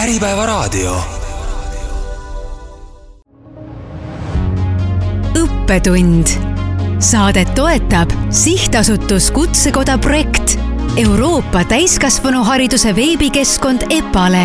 Äripäevaraadio. Õppetund. Saadet toetab Sihtasutus Kutsekoda Projekt, Euroopa täiskasvanuhariduse veebikeskkond EPALE.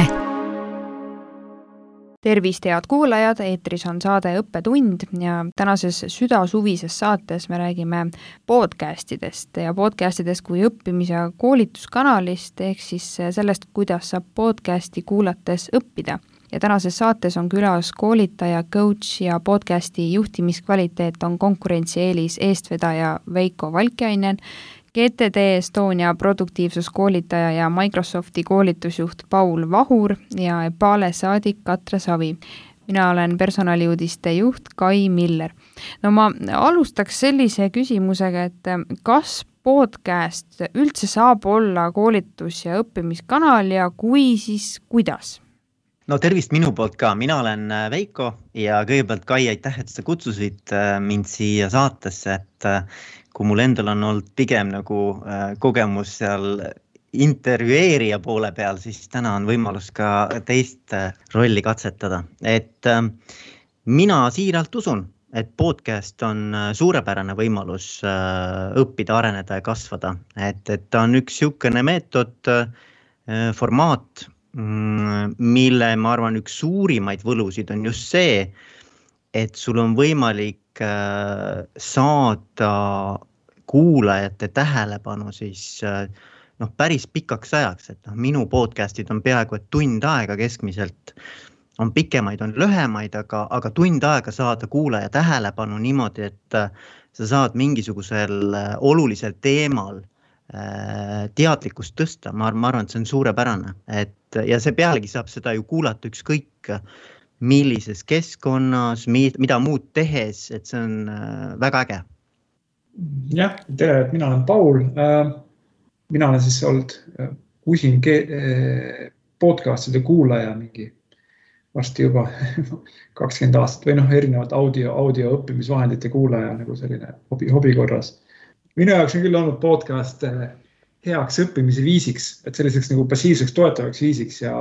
Tervist, head kuulajad, eetris on saade Õppetund ja tänases südasuvises saates me räägime podcastidest ja podcastidest kui õppimis- ja koolituskanalist ehk siis sellest, kuidas saab podcasti kuulates õppida. Ja tänases saates on külas koolitaja, coach ja podcasti juhtimiskvaliteet on konkurentsieelis eestvedaja Veiko Valkjainen, GTD Estonia produktiivsuskoolitaja ja Microsofti koolitusjuht Paul Vahur ja EPALE saadik Katre Savi. Mina olen personaliuudiste juht Kai Miller. No ma alustaks sellise küsimusega, et kas podcast üldse saab olla koolitus- ja õppimiskanal ja kui, siis kuidas? No tervist minu poolt ka, mina olen Veiko ja kõigepealt Kai, aitäh, et sa kutsusid mind siia saatesse, et kui mul endal on olnud pigem nagu kogemus seal intervjueerija poole peal, siis täna on võimalus ka teist rolli katsetada. Et mina siiralt usun, et podcast on suurepärane võimalus õppida, areneda ja kasvada. Et ta on üks siukene meetod, formaat, mille ma arvan üks suurimaid võlusid on just see, et sul on võimalik saada kuulajate tähelepanu siis päris pikaks ajaks, et minu podcastid on peaaegu et tund aega keskmiselt, on pikemaid, on lühemaid, aga tund aega saada kuulaja tähelepanu niimoodi, et sa saad mingisugusel olulisel teemal teadlikkust tõsta, ma arvan, et see on suurepärane, ja see pealegi saab seda ju kuulata ükskõik millises keskkonnas, mida muud tehes, et see on väga äge. Jah, tere, mina olen Paul. Mina olen siis olnud usin podcastide kuulaja mingi varsti juba 20 aastat või erinevad audio õppimisvahendite kuulaja nagu selline hobi korras. Minu jaoks on küll olnud podcast heaks õppimise viisiks, et selliseks nagu passiivseks toetavaks viisiks ja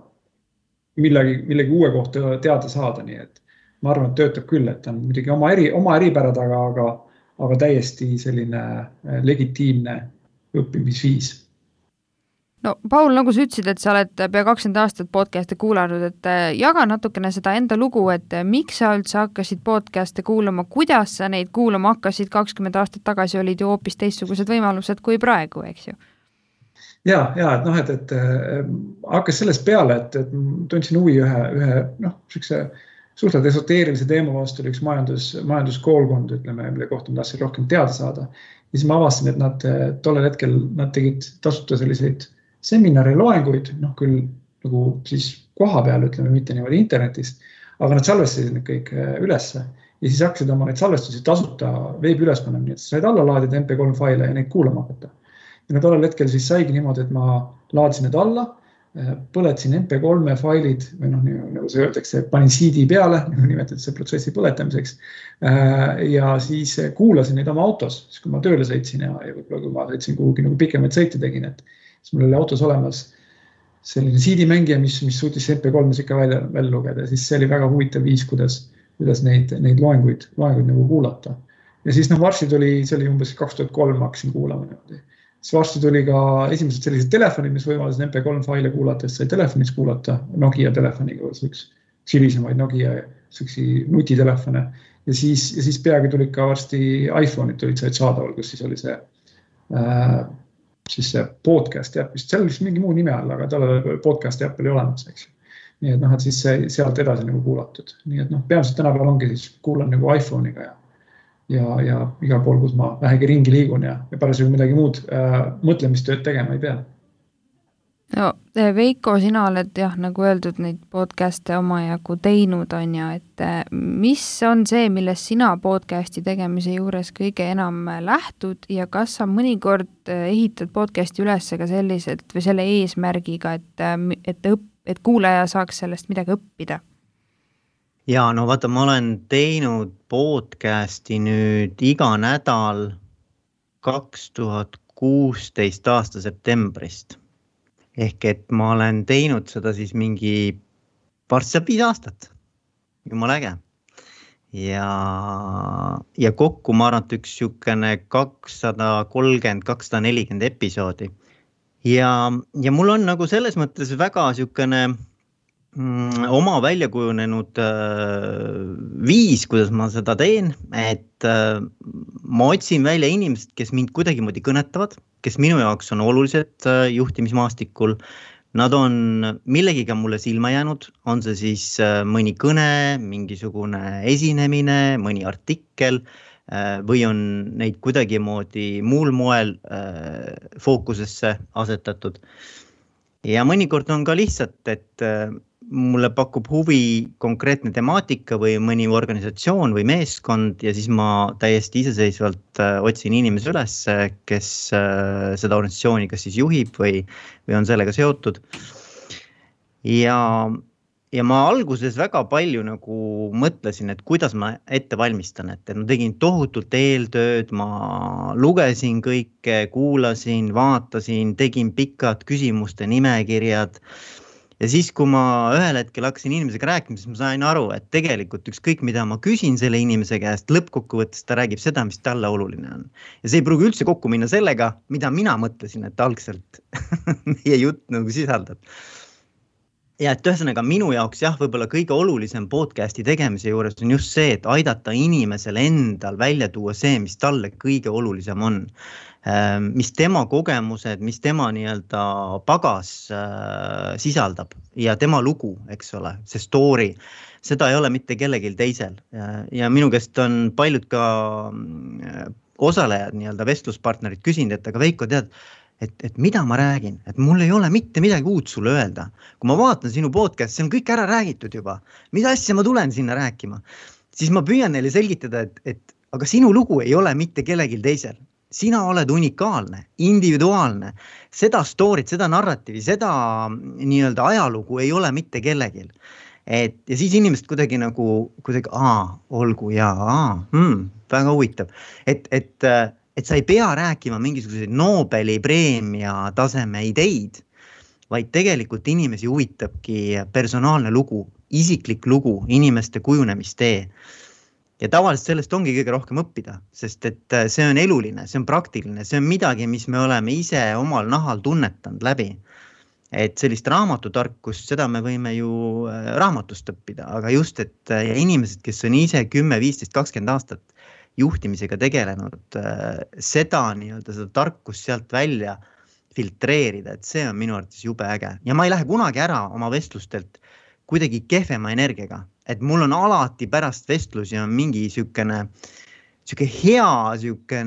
millegi uue kohta teada saada, nii et ma arvan, et töötab küll, et on muidugi oma eripärad, aga täiesti selline legitiimne õppimisviis. No Paul, nagu sa ütlesid, et sa oled pea 20 aastat podcast'e kuulanud, et jaga natukene seda enda lugu, et miks sa üldse hakkasid podcast'e kuulama, kuidas sa neid kuulama hakkasid 20 aastat tagasi, olid ju hoopis teistsugused võimalused kui praegu, eks ju? Ja, et hakkas sellest peale, et tundsin huvi ühe suhteliselt esoteerilise teema vastu oli üks majanduskoolkond, ütleme, mille kohta ma tahtsin rohkem teada saada. Ja siis ma avastasin, et nad tollel hetkel tegid tasuta selliseid seminari loenguid, küll nagu siis koha peal, ütleme, mitte niimoodi internetist, aga nad salvestasid need kõik ülesse ja siis hakkasid oma neid salvestusi tasuta veebi üles panema, nii et said alla laadida MP3 faile ja neid kuulama hakata. Ja tollel hetkel siis saigi niimoodi, et ma laadisin need alla, põletasin MP3 failid või nagu see öeldakse, panin CD peale, nagu nimetati see protsessi põletamiseks ja siis kuulasin neid oma autos, siis kui ma tööle sõitsin ja võib-olla kui ma sõitsin kuhugi nagu pikemaid sõite tegin, et siis mul oli autos olemas selline CD-mängija, mis suutis MP3-s ikka välja lugeda ja siis see oli väga huvitav viis, kuidas neid loenguid nagu kuulata. Ja siis varsti tuli, see oli umbes 2003 hakkasin kuulama niimoodi. Siis varsti tuli ka esimesed sellised telefonid, mis võimalas MP3 faile kuulata, sai telefonis kuulata Nokia telefoniga, üks hilisemaid Nokia nutitelefone. Ja siis peagi tuli ka varsti iPhone'id said saadaval, kus siis oli see podcast äpp, seal oli mingi muu nime all, aga tal podcast äpp oli olemas, eks. Nii et siis sealt edasi nagu kuulatud. Nii et peamiselt tänapäeval ongi siis kuulan nagu iPhone'iga ja igal pool, kus ma vähegi ringi liigun ja parasjagu midagi muud mõtlemistööd tegema ei pea. No, Veiko, sina oled nagu öeldud neid podcast'e omajagu teinud on ja, et mis on see, milles sina podcast'i tegemise juures kõige enam lähtud ja kas sa mõnikord ehitad podcast'i üles ka selliselt või selle eesmärgiga, et kuulaja saaks sellest midagi õppida? Ja vaata, ma olen teinud podcast'i nüüd iga nädal 2016 aasta septembrist. ehk et ma olen teinud seda siis mingi varsti 5 aastat. Jumal äge. Ja kokku ma arvan, et üks siukene 230-240 episoodi. Ja mul on nagu selles mõttes väga siukene oma välja kujunenud viis, kuidas ma seda teen, et ma otsin välja inimesed, kes mind kuidagimoodi kõnetavad, kes minu jaoks on olulised juhtimismaastikul. Nad on millegiga mulle silma jäänud, on see siis mõni kõne, mingisugune esinemine, mõni artikkel või on neid kuidagimoodi muul moel fookusesse asetatud. Ja mõnikord on ka lihtsalt, et mulle pakub huvi konkreetne temaatika või mõni organisatsioon või meeskond ja siis ma täiesti iseseisvalt otsin inimese üles, kes seda organisatsiooni kas siis juhib või on sellega seotud. Ja ma alguses väga palju nagu mõtlesin, et kuidas ma ette valmistan, et ma tegin tohutult eeltööd, ma lugesin kõike, kuulasin, vaatasin, tegin pikad küsimuste nimekirjad. Ja siis, kui ma ühel hetkel hakkasin inimesega rääkima, siis ma sain aru, et tegelikult ükskõik, mida ma küsin selle inimese käest, lõppkokkuvõttes ta räägib seda, mis talle oluline on. Ja see ei pruugi üldse kokku minna sellega, mida mina mõtlesin, et algselt meie jutt nagu sisaldab. Ja et ühesõnaga minu jaoks võib-olla kõige olulisem podcasti tegemise juures on just see, et aidata inimesel endal välja tuua see, mis talle kõige olulisem on. Mis tema kogemused, mis tema nii-öelda pagas sisaldab ja tema lugu, eks ole, see story, seda ei ole mitte kellelgi teisel. Ja minu käest on paljud ka osalejad, nii-öelda vestluspartnerid küsinud, et aga Veiko, tead, et mida ma räägin, et mul ei ole mitte midagi uut sulle öelda. Kui ma vaatan sinu podcast, see on kõik ära räägitud juba. Mis asja ma tulen sinna rääkima? Siis ma püüan neile selgitada, et aga sinu lugu ei ole mitte kellelgi teisel. Sina oled unikaalne, individuaalne. Seda storyt, seda narratiivi, seda nii-öelda ajalugu ei ole mitte kellegil. Ja siis inimesed kuidagi olgu väga huvitav. Et sa ei pea rääkima mingisuguseid Nobeli preemia taseme ideid, vaid tegelikult inimesi huvitabki personaalne lugu, isiklik lugu, inimeste kujunemistee. Ja tavaliselt sellest ongi kõige rohkem õppida, sest et see on eluline, see on praktiline, see on midagi, mis me oleme ise omal nahal tunnetanud läbi. Et sellist raamatutarkust, seda me võime ju raamatust õppida, aga just, et inimesed, kes on ise 10, 15, 20 aastat juhtimisega tegelenud, seda tarkust sealt välja filtreerida, et see on minu arvates jube äge. Ja ma ei lähe kunagi ära oma vestlustelt kuidagi kehvema energiaga, et mul on alati pärast vestlusi on mingi siukene hea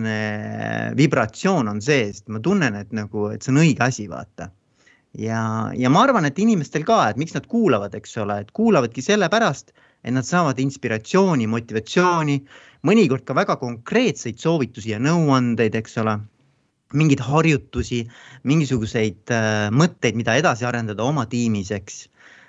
vibratsioon on sees, ma tunnen, et see on õige asi, vaata. Ja ma arvan, et inimestel ka, et miks nad kuulavad, eks ole, et kuulavadki selle pärast, et nad saavad inspiratsiooni, motivatsiooni, mõnikord ka väga konkreetseid soovitusi ja nõuandeid, eks ole, mingid harjutusi, mingisuguseid mõtteid, mida edasi arendada oma tiimis, eks.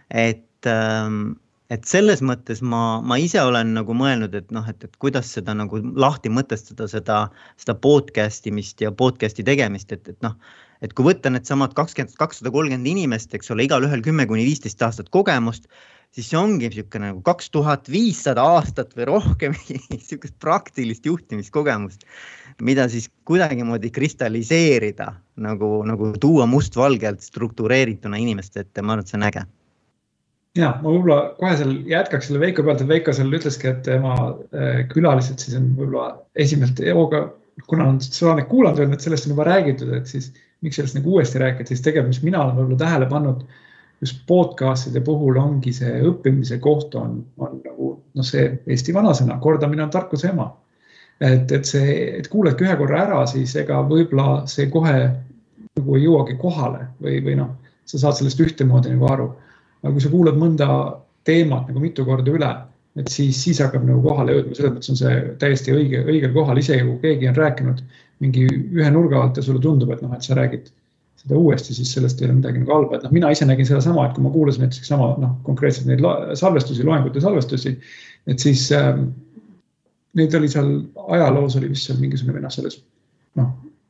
Et selles mõttes ma ise olen mõelnud, et kuidas seda lahti mõtestada seda podcastimist ja podcasti tegemist, et kui võtta need samad 230 inimest, eks ole, igal ühel 10-15 aastat kogemust, siis see ongi niisugune 2500 aastat või rohkem niisugust praktilist juhtimiskogemust, mida siis kuidagimoodi kristalliseerida, nagu tuua mustvalgelt struktureerituna inimeste ette, ma arvan, et see on äge. Ja, ma võib-olla kohe seal jätkaks selle Veiko pealt, et Veiko seal ütleski, et tema külalised siis on võib-olla esimelt eoga, kuna on seda kuulanud, et sellest on juba räägitud, et siis miks sellest uuesti rääkida, siis tegelikult, mis mina olen võib-olla tähele pannud, just podcastide puhul ongi see õppimise koht on see Eesti vanasõna, kordamine on tarkuse ema. Et kuuledki ühe korra ära, siis ega võib-olla see kohe ei jõuagi kohale või sa saad sellest ühtemoodi aru. Aga kui sa kuulad mõnda teemat mitu korda üle, et siis hakkab kohale jõudma, selles mõttes on see täiesti õigel kohal, isegi kui keegi on rääkinud mingi ühe nurga alt ja sulle tundub, et sa räägid seda uuesti, siis sellest ei ole midagi halba. Et mina ise nägin seda sama, et kui ma kuulasin näiteks konkreetselt neid salvestusi, loengute salvestusi, et siis neid oli seal ajaloos oli vist seal mingisugune selles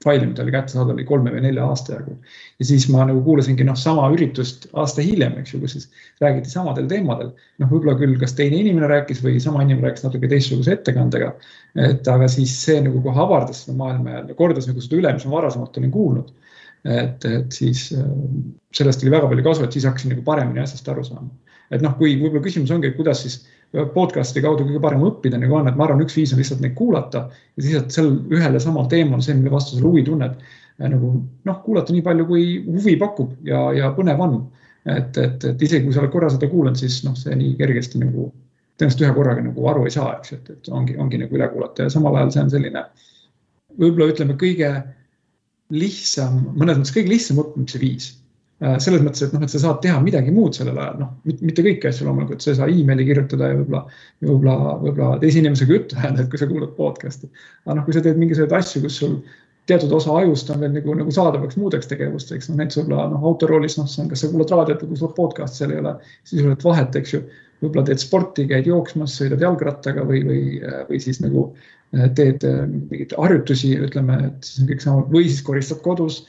faili, mida oli kätte saada, oli 3 või 4 aasta jagu. Ja siis ma nagu kuulasingi sama üritust aasta hiljem, eks ju, kus siis räägiti samadel teemadel. Võib-olla küll kas teine inimene rääkis või sama inimene rääkis natuke teistsuguse ettekandega. Aga siis see nagu kohe avardas seda maailma ja kordas nagu seda üle, mis ma varasemalt olin kuulnud. Et siis sellest oli väga palju kasu, et siis hakkasin nagu paremini asjast aru saama. Et kui võib-olla küsimus ongi, et kuidas siis podcasti kaudu kõige parem õppida nagu on, et ma arvan, üks viis on lihtsalt neid kuulata ja siis, et seal ühele samal teemal, see, mille vastu sa huvi tunned, nagu kuulata nii palju, kui huvi pakub ja põnev on. Et isegi kui sa oled korra seda kuulanud, siis see nii kergesti nagu tõenäoliselt ühe korraga nagu aru ei saa, eks, et ongi nagu üle kuulata ja samal ajal see on selline, võib-olla ütleme kõige lihtsam, mõnes mõttes kõige lihtsam õppimise viis. Selles mõttes, et sa saad teha midagi muud sellel ajal, mitte kõiki asju loomulikult, sa ei saa e-maili kirjutada ja võib-olla teise inimesega juttu ajada, et kui sa kuulad podcasti. Aga kui sa teed mingisuguseid asju, kus sul teatud osa ajust on veel nagu saadavaks muudeks tegevusteks, näiteks võib-olla autoroolis, kas sa kuulad raadiot või kuulad podcast, seal ei ole sisuliselt vahet, eks ju, võib-olla teed sporti, käid jooksmas, sõidad jalgrattaga või siis nagu teed mingeid harjutusi, ütleme, et siis on kõik sama, või siis koristad kodus,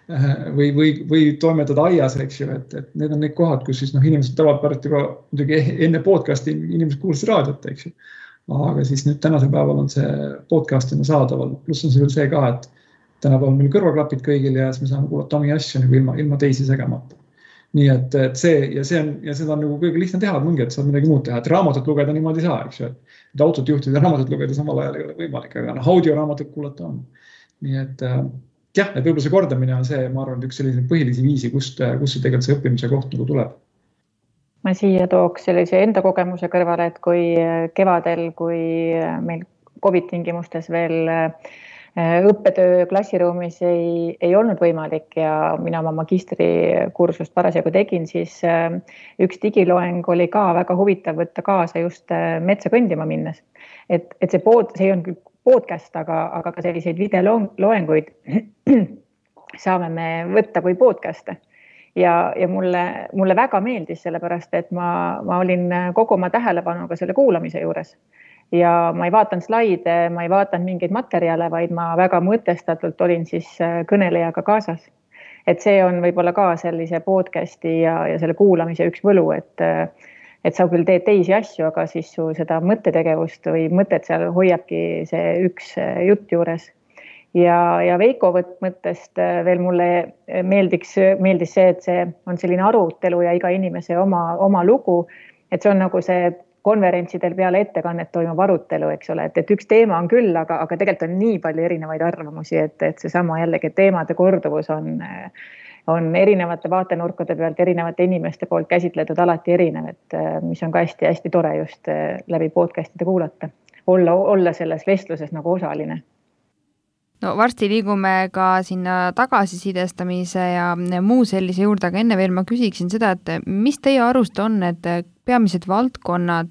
või toimetad aias, eks ju, et need on need kohad, kus siis inimesed tavapärast juba muidugi enne podcasti inimesed kuulasid raadiot, eks ju. Aga siis nüüd tänasel päeval on see podcastina saadaval. Pluss on see veel see ka, et tänapäeval meil kõrvaklapid kõigil ja siis me saame kuulata omi asju nagu ilma teisi segamata. Nii et seda on nagu kõige lihtne teha, et mõngi, et saad midagi muud teha, et raamatut lugeda niimoodi ei saa, eks ju, et autot juhtida ja raamatut lugeda samal ajal ei ole võimalik, aga audioraamatut kuulata on. Nii et jah, et võib-olla see kordamine on see, ma arvan, üks selline põhilisi viisi, kust see tegelikult see õppimise koht nagu tuleb. Ma siia tooks sellise enda kogemuse kõrvale, et kui kevadel, kui meil COVID tingimustes veel õppetöö klassiruumis ei olnud võimalik ja mina oma magistrikursust parasjagu tegin, siis üks digiloeng oli ka väga huvitav võtta kaasa just metsa kõndima minnes. Et see ei on küll podcast, aga ka selliseid videoloenguid saame me võtta kui podcaste. Ja mulle väga meeldis sellepärast, et ma olin kogu oma tähelepanuga selle kuulamise juures. Ja ma ei vaatan slaide, ma ei vaatan mingeid materjale, vaid ma väga mõtestatult olin siis kõnelejaga kaasas. Et see on võib-olla ka sellise podcasti ja selle kuulamise üks võlu, et sa küll teed teisi asju, aga siis su seda mõttetegevust või mõtet seal hoiabki see üks jutt juures. Ja Veiko mõttest veel mulle meeldis see, et see on selline arutelu ja iga inimese oma lugu, et see on nagu see konverentsidel peale ettekannet toimub arutelu, eks ole, et üks teema on küll, aga tegelikult on nii palju erinevaid arvamusi, et see sama jällegi teemade korduvus on erinevate vaatenurkade pealt, erinevate inimeste poolt käsitletud alati erinev, mis on ka hästi tore just läbi podcastide kuulata. Olla selles vestluses nagu osaline. No varsti liigume ka sinna tagasisidestamise ja muu sellise juurde, aga enne veel ma küsiksin seda, et mis teie arust on need peamised valdkonnad,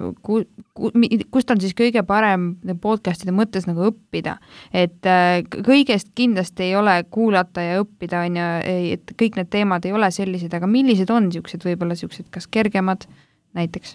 kust on siis kõige parem podcastide mõttes nagu õppida, et kõigest kindlasti ei ole kuulata ja õppida, et kõik need teemad ei ole sellised, aga millised on võib-olla kas kergemad näiteks?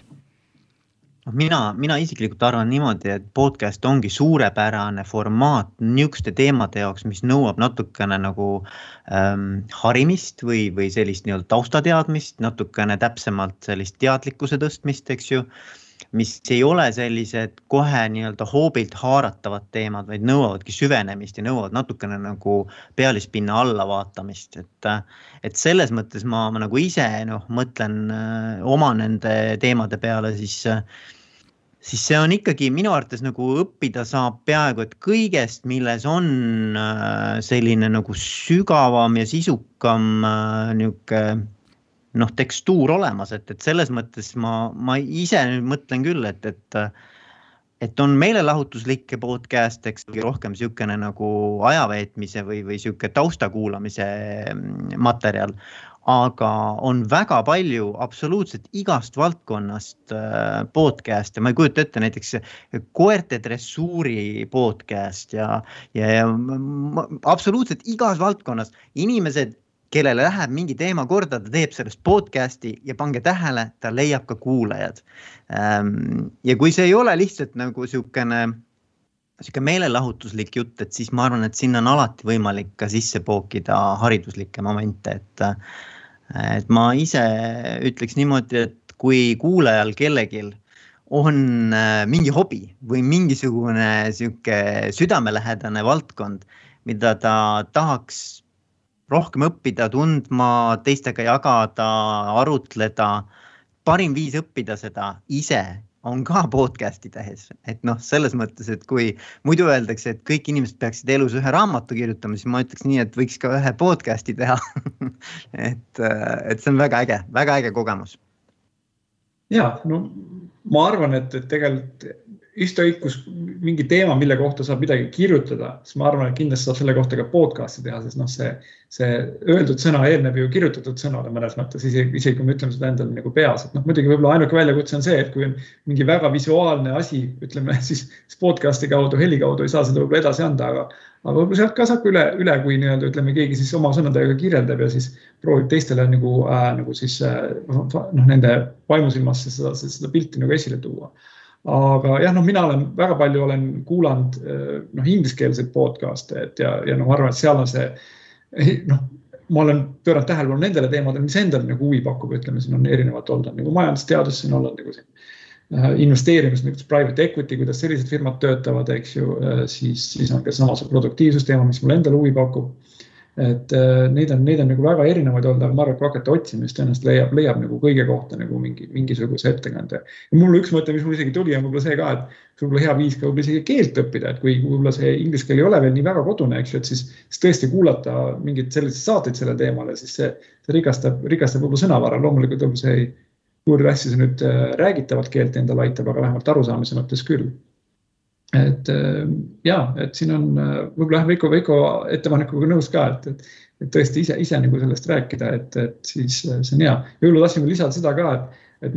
Mina isiklikult arvan niimoodi, et podcast ongi suurepärane formaat niisuguste teemade jaoks, mis nõuab natukene nagu harimist või sellist nii-öelda taustateadmist, natukene täpsemalt sellist teadlikkuse tõstmist, eks ju, mis ei ole sellised kohe nii-öelda hoobilt haaratavad teemad, vaid nõuavadki süvenemist ja nõuavad natukene nagu pealispinna alla vaatamist. Et selles mõttes ma nagu ise mõtlen oma nende teemade peale, siis see on ikkagi minu arvates nagu õppida saab peaaegu, et kõigest, milles on selline nagu sügavam ja sisukam tekstuur olemas, et selles mõttes ma ise mõtlen küll, et on meelelahutuslikke podcast, eks rohkem siukene nagu ajaveetmise või siuke taustakuulamise materjal, aga on väga palju absoluutselt igast valdkonnast podcast ja ma ei kujuta ette näiteks koerte dressuuri podcast ja absoluutselt igas valdkonnas inimesed, kellele läheb mingi teema korda, ta teeb sellest podcasti ja pange tähele, ta leiab ka kuulajad. Ja kui see ei ole lihtsalt nagu siukene siuke meelelahutuslik jutt, et siis ma arvan, et sinna on alati võimalik ka sisse pookida hariduslikke momente, et ma ise ütleks niimoodi, et kui kuulajal kellegil on mingi hobi või mingisugune siuke südamelähedane valdkond, mida ta tahaks rohkem õppida, tundma, teistega jagada, arutleda, parim viis õppida seda ise on ka podcasti tehes, et selles mõttes, et kui muidu öeldakse, et kõik inimesed peaksid elus ühe raamatu kirjutama, siis ma ütleks nii, et võiks ka ühe podcasti teha. et see on väga äge kogemus. Ja, ma arvan, et tegelikult ükskõik kus mingi teema, mille kohta saab midagi kirjutada, siis ma arvan, et kindlasti saab selle kohta ka podcasti teha, sest see öeldud sõna eelneb ju kirjutatud sõnale mõnes mõttes, isegi kui me ütleme seda endale nagu peas. Et muidugi võib-olla ainuke väljakutse on see, et kui on mingi väga visuaalne asi, ütleme siis podcasti kaudu, heli kaudu ei saa seda võib-olla edasi anda, aga võib-olla sealt ka saab üle, kui nii-öelda, ütleme, keegi siis oma sõnadega kirjeldab ja siis proovib teistele nagu siis nende vaimusilmasse seda pilti nagu esile tuua. Aga jah, mina väga palju olen kuulanud ingliskeelseid podcaste ja ma arvan, et seal on see, ma olen pööranud tähelepanu nendele teemadele, mis endale nagu huvi pakub, ütleme, siin on erinevad olnud nagu majandusteadus, siin olnud nagu siin investeerimis, nagu private equity, kuidas sellised firmad töötavad, eks ju, siis on ka sama see produktiivsusteema, mis mulle endale huvi pakub. Et neid on nagu väga erinevaid olnud, aga ma arvan, et kui hakata otsimist ennast leiab nagu kõige kohta nagu mingisuguse ettekande. Ja mul üks mõte, mis mul isegi tuli, on võib-olla see ka, et võib-olla hea viis ka võib-olla isegi keelt õppida, et kui võib-olla see inglise keel ei ole veel nii väga kodune, eks ju, et siis tõesti kuulata mingid sellised saateid selle teemale, siis see rikastab võib-olla sõnavara. Loomulikult võib-olla see ei kuulda asja see nüüd räägitavat keelt endale aitab, aga vähemalt arusaamise mõttes küll. Et siin on võib-olla Veiko ettepanekuga nõus ka, et tõesti ise nagu sellest rääkida, et siis see on hea. Ja võib-olla tahtsime lisada seda ka, et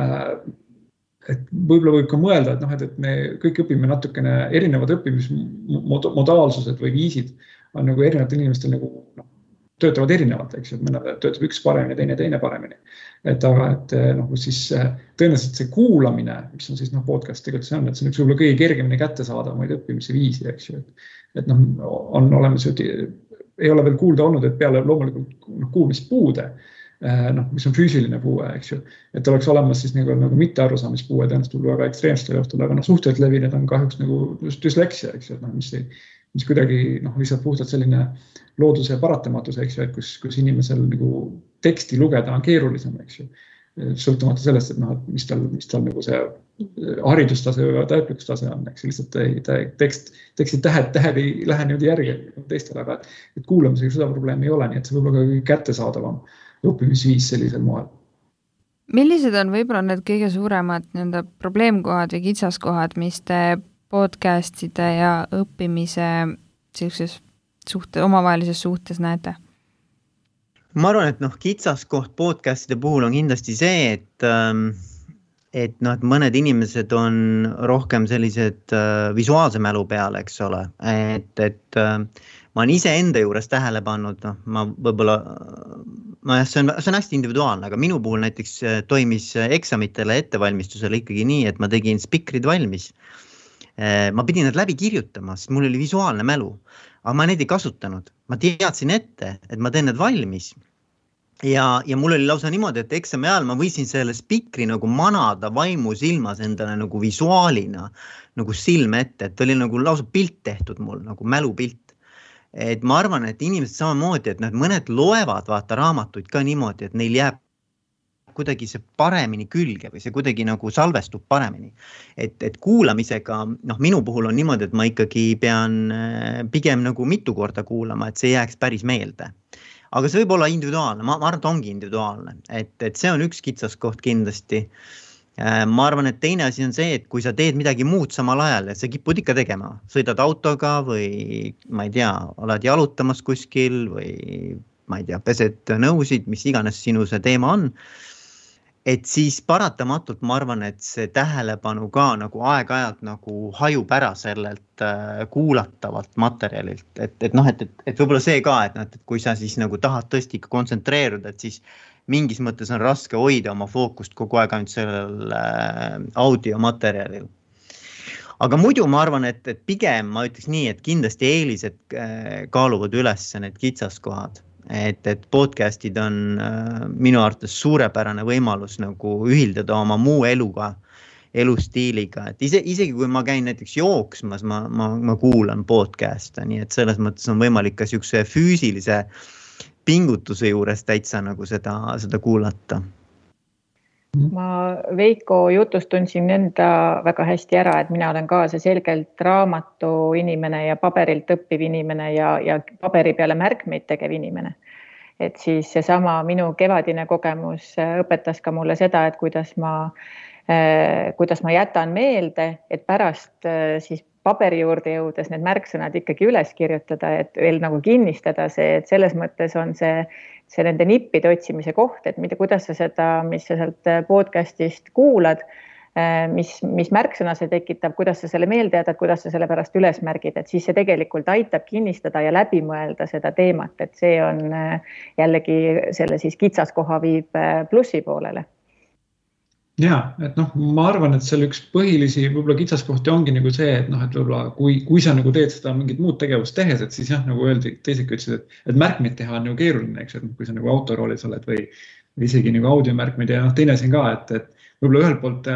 võib-olla võib ka mõelda, et me kõik õpime natukene erinevad õppimismodaalsused või viisid on nagu erinevatel inimestel nagu töötavad erinevalt, eks ju, et mõnele töötab üks paremini, teine paremini. Aga siis tõenäoliselt see kuulamine, mis on siis podcast tegelikult see on, et see on üks võib-olla kõige kergemini kätte saada omaid õppimise viisi, eks ju. Et on olemas, ei ole veel kuulda olnud, et peale loomulikult kuulmispuude, mis on füüsiline puue, eks ju, et oleks olemas siis nagu mittearusaamispuue, tõenäoliselt väga ekstreemstel juhtul, aga suhteliselt levinud on kahjuks nagu düsleksia, eks ju, mis kuidagi lihtsalt puhtalt selline looduse paratamatus, eks ju, et kus inimesel nagu teksti lugeda on keerulisem, eks ju. Sõltumata sellest, et mis tal nagu see haridustase või täieplikustase on, eks lihtsalt teksti tähed ei lähe niimoodi järgi teistele, aga et kuulamisega seda probleemi ei ole, nii et see võib-olla ka kättesaadavam õppimisviis sellisel moel. Millised on võib-olla need kõige suuremad probleemkohad või kitsaskohad, mis te podcastide ja õppimise omavahelises suhtes näete? Ma arvan, et kitsaskoht podcastide puhul on kindlasti see, et mõned inimesed on rohkem sellised visuaalse mälu peale, eks ole. Et ma olen ise enda juures tähele pannud, see on hästi individuaalne, aga minu puhul näiteks toimis eksamitele ettevalmistusele ikkagi nii, et ma tegin spikrid valmis. Ma pidin need läbi kirjutama, sest mul oli visuaalne mälu, aga ma neid ei kasutanud. Ma teadsin ette, et ma teen need valmis. Ja mul oli lausa niimoodi, et eksami ajal ma võisin selle spikri nagu manada vaimu silmas endale nagu visuaalina, nagu silme ette, et oli nagu lausa pilt tehtud mul, nagu mälupilt. Et ma arvan, et inimesed samamoodi, et mõned loevad vaata raamatuid ka niimoodi, et neil jääb kuidagi see paremini külge või see kuidagi nagu salvestub paremini. Et kuulamisega, minu puhul on niimoodi, et ma ikkagi pean pigem nagu mitu korda kuulama, et see jääks päris meelde. Aga see võib olla individuaalne, ma arvan, et ongi individuaalne, et see on üks kitsaskoht kindlasti. Ma arvan, et teine asi on see, et kui sa teed midagi muud samal ajal, et sa kipud ikka tegema, sõidad autoga või ma ei tea, oled jalutamas kuskil või ma ei tea, pesed nõusid, mis iganes sinu see teema on. Et siis paratamatult ma arvan, et see tähelepanu ka nagu aeg-ajalt nagu hajub ära sellelt kuulatavalt materjalilt. Et võib-olla see ka, et kui sa siis nagu tahad tõesti ikka kontsentreeruda, et siis mingis mõttes on raske hoida oma fookust kogu aeg ainult sellel audiomaterjalil. aga muidu ma arvan, et pigem ma ütleks nii, et kindlasti eelised kaaluvad üles need kitsaskohad. Et podcastid on minu arvates suurepärane võimalus nagu ühildada oma muu elustiiliga, et isegi kui ma käin näiteks jooksmas, ma kuulan podcast'e, nii et selles mõttes on võimalik ka siukse füüsilise pingutuse juures täitsa nagu seda kuulata. Ma Veiko jutust tundsin enda väga hästi ära, et mina olen ka see selgelt raamatu inimene ja paberilt õppiv inimene ja paberi peale märkmeid tegev inimene. Et siis seesama minu kevadine kogemus õpetas ka mulle seda, et kuidas ma jätan meelde, et pärast siis paberi juurde jõudes need märksõnad ikkagi üles kirjutada, et veel nagu kinnistada see, et selles mõttes on see nende nippide otsimise koht, et kuidas sa seda, mis sa sealt podcastist kuulad, mis märksõna see tekitab, kuidas sa selle meelde jätad, kuidas sa selle pärast üles märgid, et siis see tegelikult aitab kinnistada ja läbi mõelda seda teemat, et see on jällegi selle siis kitsaskoha viib plussi poolele. Ja, et ma arvan, et seal üks põhilisi võib-olla kitsaskohti ongi nagu see, et et võib-olla kui sa nagu teed seda mingit muud tegevust tehes, et siis jah, nagu öeldi, teised ütlesid, et märkmeid teha on nagu keeruline, eks, et kui sa nagu autoroolis oled või isegi nagu audiomärkmeid ja teine siin ka, et võib-olla ühelt poolt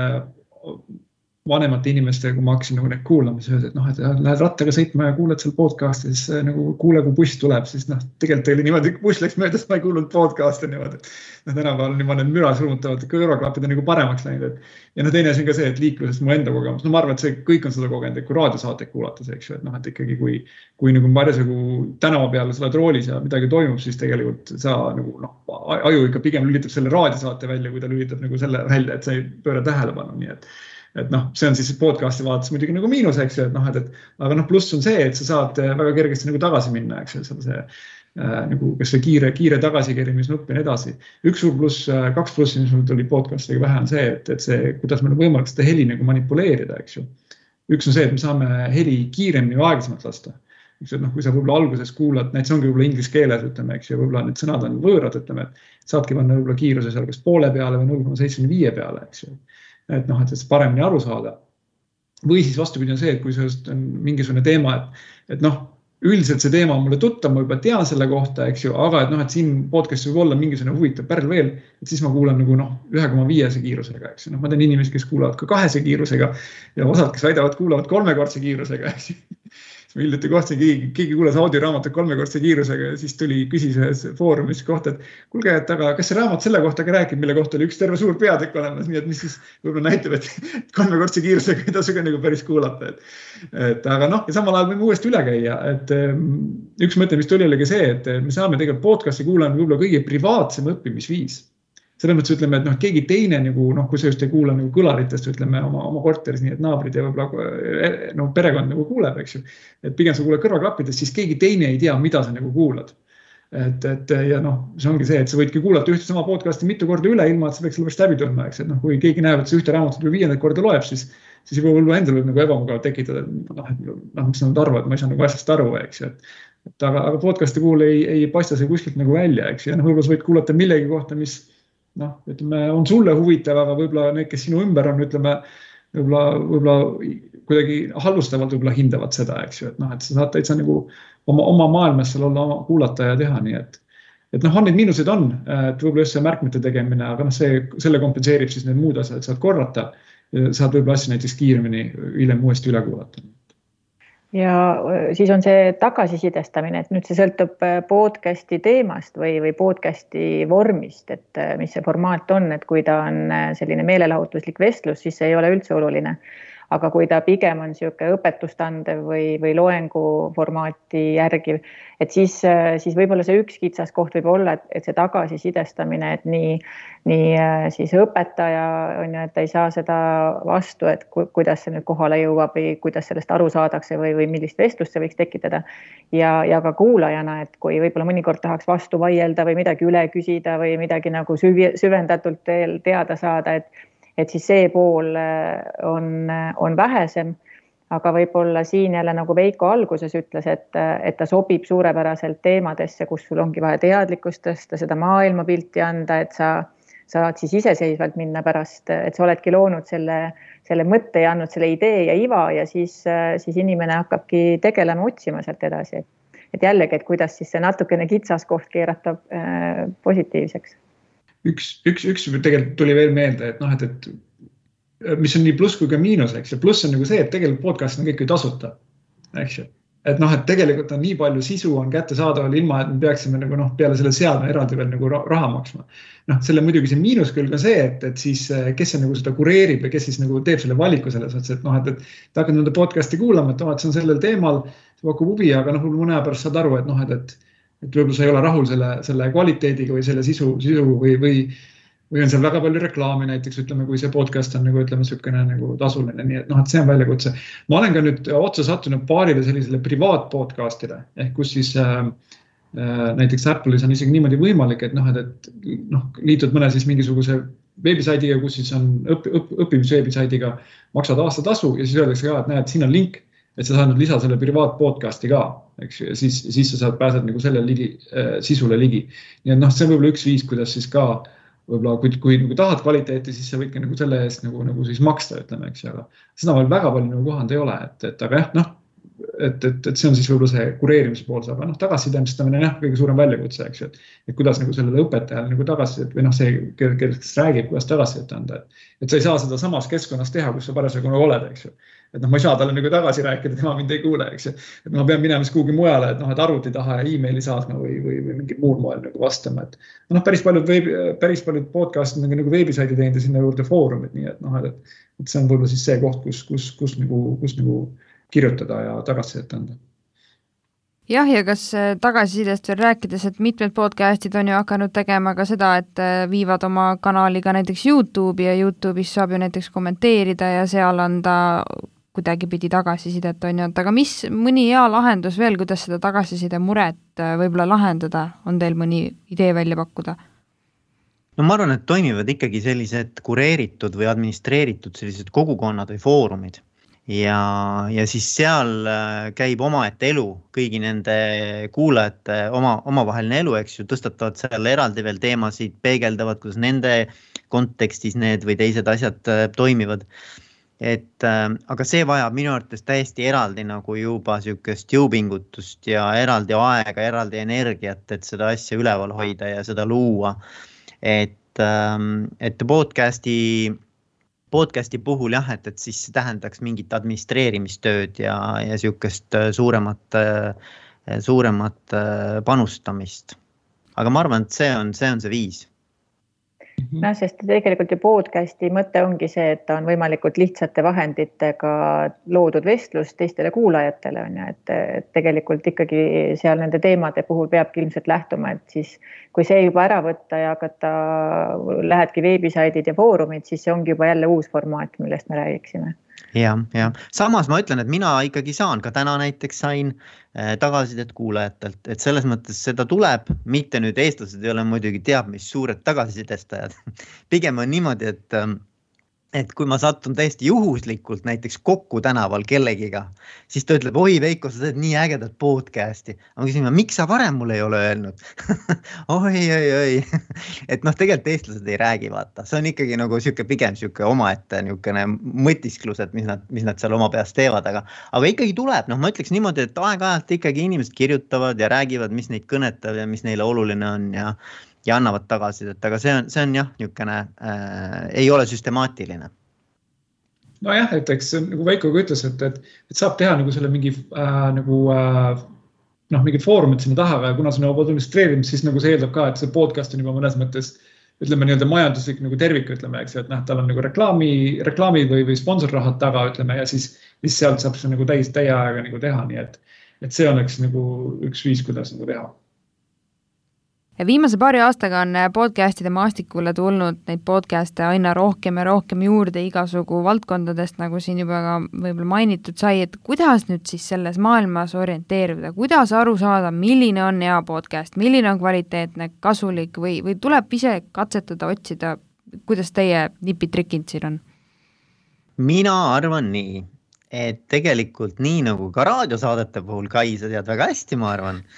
vanemate inimestega, kui ma hakkasin nagu need kuulama, siis et lähed rattaga sõitma ja kuuled seal podcasti, siis nagu kuule, kui buss tuleb, siis tegelikult oli niimoodi, kui buss läks möödas, ma ei kuulnud podcasti niimoodi. Tänapäeval need müra surmutavad kõrvaklapid on nagu paremaks läinud. Ja teine on ka see, et liikluses mu enda kogemus. Ma arvan, et see kõik on seda kogenud, et kui raadiosaateid kuulates, eks ju, et ikkagi kui nagu parjasagu tänava peale sa oled roolis ja midagi toimub, siis tegelikult sa nagu aju ikka pigem lülitab selle raadiosaate välja, kui ta lülitab nagu selle välja, et sa ei pööra tähelepanu, nii et see on siis podcasti vaadates muidugi nagu miinus, eks ju, aga pluss on see, et sa saad väga kergesti nagu tagasi minna, eks ju, see nagu kas see kiire tagasikeerimisnupp ja nii edasi. Üks suur pluss, 2 plussi, mis mul tuli podcastiga vähe on see, et see, kuidas meil on võimalik seda heli nagu manipuleerida, eks ju. Üks on see, et me saame heli kiiremini ja aeglasemalt lasta. Eks, et kui sa võib-olla alguses kuulad, näiteks ongi võib-olla inglise keeles, ütleme, eks ju, võib-olla need sõnad on võõrad, ütleme, et saadki panna võib-olla kiiruse seal kas poole peale või 0,75 peale, eks ju. Et see paremini aru saada. Või siis vastupidi on see, et kui see on mingisugune teema, et üldiselt see teema on mulle tuttav, ma juba tean selle kohta, eks ju, aga et siin podcastis võib olla mingisugune huvitav pärl veel, et siis ma kuulan nagu 1,5 kiirusega, eks ju. Ma tean inimesi, kes kuulavad ka 2 kiirusega ja osad, kes väidavad, kuulavad 3-kordse kiirusega, eks ju. Ma hiljuti kohtasin, keegi kuulas audioraamatut 3-kordse kiirusega ja siis küsis ühes foorumis kohta, et kuulge, et aga kas see raamat selle kohta ka räägib, mille kohta oli üks terve suur peatükk olemas, nii et mis siis võib-olla näitab, et 3-kordse kiirusega ei tasu ka nagu päris kuulata. Aga ja samal ajal võime uuesti üle käia, et üks mõte, mis tuli oligi see, et me saame tegelikult podcasti kuulama võib-olla kõige privaatsem õppimisviis. Selles mõttes ütleme, et keegi teine, kui sa just ei kuula kõlaritest, ütleme oma korteris, nii et naabrid ja võib-olla perekond kuuleb, eks ju. Et pigem sa kuuled kõrvaklappidest, siis keegi teine ei tea, mida sa kuulad. Ja see ongi see, et sa võidki kuulata ühte sama podcasti mitu korda üle, ilma, et sa peaks selle pärast läbi tulema, eks. Et kui keegi näeb, et see ühte raamatut 5. korda loeb, siis võib-olla endal võib ebamugav tekitada, mis nad arvavad, ma ei saa asjast aru, eks. Aga podcasti puhul ei paista see kuskilt välja, eks. Ja võib-olla sa võid kuulata millegi kohta, mis ütleme, on sulle huvitav, aga võib-olla need, kes sinu ümber on, ütleme, võib-olla kuidagi halvustavalt võib-olla hindavad seda, eks ju, et sa saad täitsa oma maailmas seal olla kuulata ja teha, nii et on neid miinuseid on, et võib-olla just see märkmete tegemine, aga selle kompenseerib siis need muud asjad, et saad korrata ja saad võib-olla asja näiteks kiiremini hiljem uuesti üle kuulata. Ja siis on see tagasisidestamine, et nüüd see sõltub podcasti teemast või podcasti vormist, et mis see formaat on, et kui ta on selline meelelahutuslik vestlus, siis see ei ole üldse oluline. Aga kui ta pigem on siuke õpetustandev või loengu formaati järgiv, et siis võib-olla see üks kitsaskoht võib olla, et see tagasisidestamine, et nii siis õpetaja on ju, et ta ei saa seda vastu, et kuidas see nüüd kohale jõuab või kuidas sellest aru saadakse või millist vestlust see võiks tekitada. Ja ka kuulajana, et kui võib-olla mõnikord tahaks vastu vaielda või midagi üle küsida või midagi nagu süvendatult teada saada, et siis see pool on vähesem, aga võib-olla siin jälle nagu Veiko alguses ütles, et ta sobib suurepäraselt teemadesse, kus sul ongi vaja teadlikkust tõsta, seda maailmapilti anda, et sa saad siis iseseisvalt minna pärast, et sa oledki loonud selle mõtte ja andnud selle idee ja iva ja siis inimene hakkabki tegelema, otsima sealt edasi. Et jällegi, et kuidas siis see natukene kitsaskoht keerata positiivseks. Üks tegelikult tuli veel meelde, et mis on nii pluss kui ka miinus, eks. Ja pluss on nagu see, et tegelikult podcast on kõik ju tasuta, eks ju. Et tegelikult on nii palju sisu on kättesaadaval ilma, et me peaksime nagu peale selle seadme eraldi veel nagu raha maksma. Selle muidugi see miinus küll ka see, et siis kes see nagu seda kureerib ja kes siis nagu teeb selle valiku selles ots, et et ta hakkad nende podcasti kuulama, et see on sellel teemal, see pakub huvi, aga mõne aja pärast saad aru, et võib-olla sa ei ole rahul selle kvaliteediga või selle sisu või on seal väga palju reklaami näiteks, ütleme, kui see podcast on nagu, ütleme, sükene nagu tasuline, nii et see on väljakutse. Ma olen ka nüüd otsa sattunud paarile sellisele privaatpodcastile, ehk kus siis näiteks Apple'is on isegi niimoodi võimalik, et liitud mõne siis mingisuguse veebisaidiga, kus siis on õppimisveebisaidiga, maksad aastatasu ja siis öeldakse ka, et näed, siin on link, et sa saad nüüd lisa selle privaatpodcasti ka, eks, ja siis sa pääsed nagu selle sisule ligi. Nii et see on võib-olla üks viis, kuidas siis ka võib-olla, kui nagu tahad kvaliteeti, siis sa võidki nagu selle eest nagu siis maksta, ütleme, eks, aga seda veel väga palju nagu kohand ei ole, aga jah, et see on siis võib-olla see kureerimise pool saab, tagasisidestamine on kõige suurem väljakutse, eks, et kuidas nagu sellele õpetajale nagu tagasisid või see, kes räägib, kuidas tagasisid anda, et sa ei saa seda samas keskkonnas teha, kus sa parasjagu nagu oled, eks ju. Et ma ei saa talle nagu tagasi rääkida, tema mind ei kuule, eks. Et ma pean minema kuhugi mujale, et arvuti taha ja e-maili saatma või mingi muul moel nagu vastama. Et päris paljud podcastid nagu veebisaidi teinud ja sinna juurde foorumid, nii et see on võib-olla siis see koht, kus nagu kirjutada ja tagasisidet anda. Jah, ja kas tagasisidest veel rääkides, et mitmed podcastid on ju hakanud tegema ka seda, et viivad oma kanaliga näiteks YouTube'i ja YouTube'is saab ju näiteks kommenteerida ja seal anda kuidagi pidi tagasisidet on ju, aga mõni hea lahendus veel, kuidas seda tagasiside muret võib-olla lahendada, on teil mõni idee välja pakkuda? No ma arvan, et toimivad ikkagi sellised kureeritud või administreeritud sellised kogukonnad või foorumid. Ja siis seal käib omaette elu, kõigi nende kuulajate omavaheline elu, eks ju, tõstatavad seal eraldi veel teemasid, peegeldavad, kuidas nende kontekstis need või teised asjad toimivad. Aga see vajab minu arvates täiesti eraldi nagu juba sükest jõupingutust ja eraldi aega, eraldi energiat, et seda asja üleval hoida ja seda luua. Et podcasti puhul jah, et siis tähendaks mingit administreerimistööd ja sükest suuremat panustamist. Aga ma arvan, et see on see viis. No, sest tegelikult ju podcasti mõte ongi see, et ta on võimalikult lihtsate vahenditega loodud vestlus teistele kuulajatele on ja, et tegelikult ikkagi seal nende teemade puhul peabki ilmselt lähtuma, et siis kui see juba ära võtta ja hakata lähedki veebisaidid ja foorumid, siis see ongi juba jälle uus formaat, millest me räägiksime. Ja. Samas ma ütlen, et mina ikkagi saan, ka täna näiteks sain tagasisidet kuulajatelt, et selles mõttes seda tuleb, mitte nüüd eestlased ei ole muidugi teab, mis suured tagasisidestajad. Pigem on niimoodi, et kui ma sattun täiesti juhuslikult näiteks kokku tänaval kellegiga, siis ta ütleb, oi Veiko, sa teed nii ägedat podcasti. Ma küsin, miks sa varem mulle ei ole öelnud? oi. Et tegelikult eestlased ei räägi, vaata. See on ikkagi nagu pigem omaette mõtisklus, et mis nad seal oma peas teevad, aga ikkagi tuleb. Ma ütleks niimoodi, et aeg-ajalt ikkagi inimesed kirjutavad ja räägivad, mis neid kõnetab ja mis neile oluline on ja annavad tagasisidet, aga see on jah, niisugune ei ole süstemaatiline. No jah, et eks nagu Veiko ütles, et saab teha nagu selle mingi mingid foorumid sinna taha, aga kuna see on administreerinud, siis nagu see eeldab ka, et see podcast on juba mõnes mõttes, ütleme nii-öelda majanduslik nagu tervik, ütleme, eks, et tal on nagu reklaami või sponsorrahad taga, ütleme, ja siis sealt saab see nagu täie aega nagu teha, nii et see oleks nagu üks viis, kuidas nagu teha. Ja viimase paari aastaga on podcastide maastikule tulnud neid podcaste aina rohkem ja rohkem juurde igasugu valdkondadest, nagu siin juba ka võib-olla mainitud sai, et kuidas nüüd siis selles maailmas orienteeruda, kuidas aru saada, milline on hea podcast, milline on kvaliteetne, kasulik või tuleb ise katsetada, otsida, kuidas teie nipid-trikid siin on? Mina arvan nii, et tegelikult nii nagu ka raadiosaadete puhul, Kai, sa tead väga hästi, ma arvan,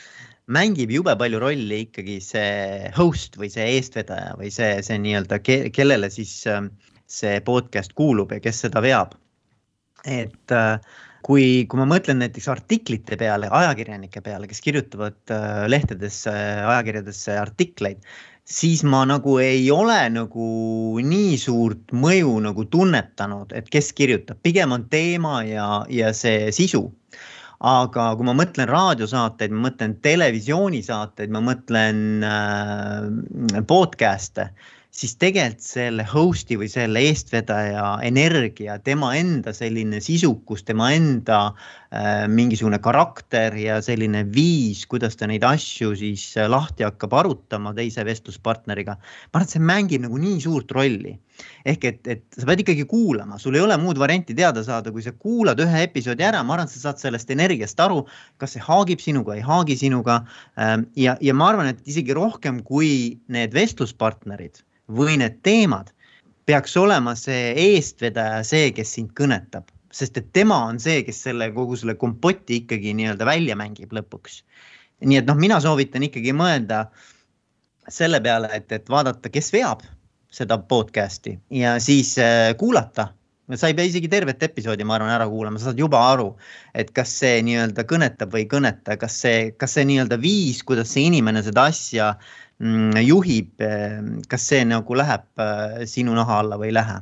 mängib jube palju rolli ikkagi see host või see eestvedaja või see nii-öelda, kellele siis see podcast kuulub ja kes seda veab. Et kui ma mõtlen näiteks artiklite peale, ajakirjanike peale, kes kirjutavad lehtedesse, ajakirjadesse artikleid, siis ma nagu ei ole nagu nii suurt mõju nagu tunnetanud, et kes kirjutab. Pigem on teema ja see sisu. Aga kui ma mõtlen raadiosaateid, ma mõtlen televisioonisaateid, ma mõtlen podcast'e, siis tegelikult selle host'i või selle eestvedaja energia, tema enda selline sisukus, tema enda mingisugune karakter ja selline viis, kuidas ta neid asju siis lahti hakkab arutama teise vestluspartneriga. Ma arvan, et see mängib nagu nii suurt rolli. Ehk et sa pead ikkagi kuulama, sul ei ole muud varianti teada saada, kui sa kuulad ühe episoodi ära, ma arvan, et sa saad sellest energiast aru, kas see haagib sinuga, ei haagi sinuga. Ja ma arvan, et isegi rohkem kui need vestluspartnerid või need teemad, peaks olema see eestvedaja see, kes sind kõnetab, sest et tema on see, kes kogu selle kompoti ikkagi nii-öelda välja mängib lõpuks. Nii et mina soovitan ikkagi mõelda selle peale, et vaadata, kes veab seda podcasti ja siis kuulata. Sa ei pea isegi tervet episoodi, ma arvan, ära kuulama, sa saad juba aru, et kas see nii-öelda kõnetab või ei kõneta, kas see nii-öelda viis, kuidas see inimene seda asja juhib, kas see nagu läheb sinu naha alla või ei lähe?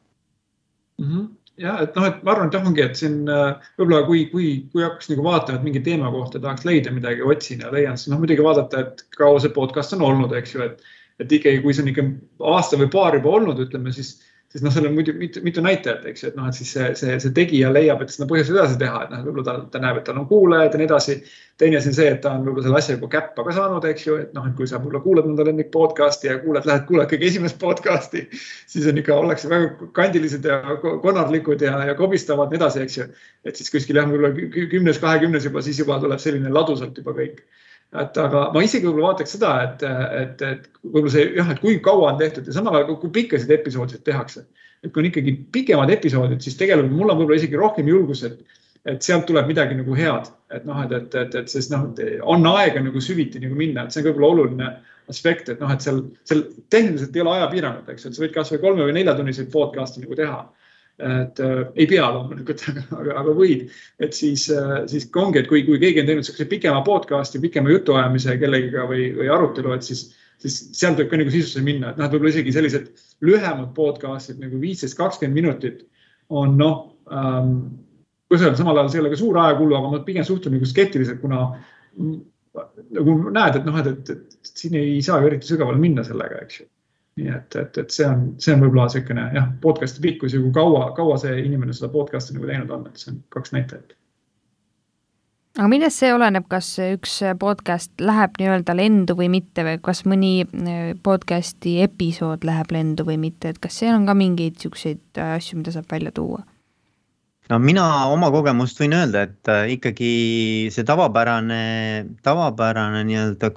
Ja, et ma arvan, et ongi, et siin võib-olla kui hakkaks nagu vaatama, et mingi teema kohta tahaks leida midagi, otsin ja leian, siis muidugi vaadata, et kaua see podcast on olnud, eks ju, et ikkagi, kui see on ikka aasta või paar juba olnud, ütleme, siis seal on mitu näitajat, eks ju, et siis see tegija leiab, et seda põhjus edasi teha, et võib-olla ta näeb, et tal on kuulajad ja nii edasi. Teine on see, et ta on võib-olla selle asja juba käppa ka saanud, eks ju, et kui sa võib-olla kuulad mõnda lemmik podcasti ja lähed kõige esimest podcasti, siis on ikka, ollakse väga kandilised ja konarlikud ja kobistavad nii edasi, eks ju. Et siis kuskil võib-olla 10-20 juba, siis juba tuleb selline ladusalt juba kõik. Aga ma isegi võib-olla vaataks seda, et võib-olla see, et kui kaua on tehtud ja samal ajal, kui pikkasid episoodid tehakse. Et kui on ikkagi pikemad episoodid, siis tegelikult mul on võib-olla isegi rohkem julgus, et sealt tuleb midagi nagu head. Et sest on aega nagu süviti nagu minna, et see on võib-olla oluline aspekt, et seal tehniliselt ei ole ajapiirangut, eks, et sa võid kas või 3 või 4 tunniseid podcasti nagu teha. Et ei pea loomulikult, aga võid, et siis ongi, et kui keegi on teinud sellise pikema podcasti, pikema jutuajamise kellegiga või arutelu, et siis sealt võib ka nagu sisusse minna, et võib-olla isegi sellised lühemad podcastid nagu 15-20 minutit on kui see on samal ajal, see ei ole ka suur ajakulu, aga ma pigem suhtun nagu skeptiliselt, kuna nagu näed, et siin ei saa ju eriti sügavale minna sellega, eks ju. Nii et see on võib-olla selline podcasti pikkus ja kui kaua see inimene seda podcasti nagu teinud on, et see on 2 näitajat. Aga millest see oleneb, kas üks podcast läheb nii-öelda lendu või mitte või kas mõni podcasti episood läheb lendu või mitte, et kas see on ka mingeid selliseid asju, mida saab välja tuua? No mina oma kogemust võin öelda, et ikkagi see tavapärane nii-öelda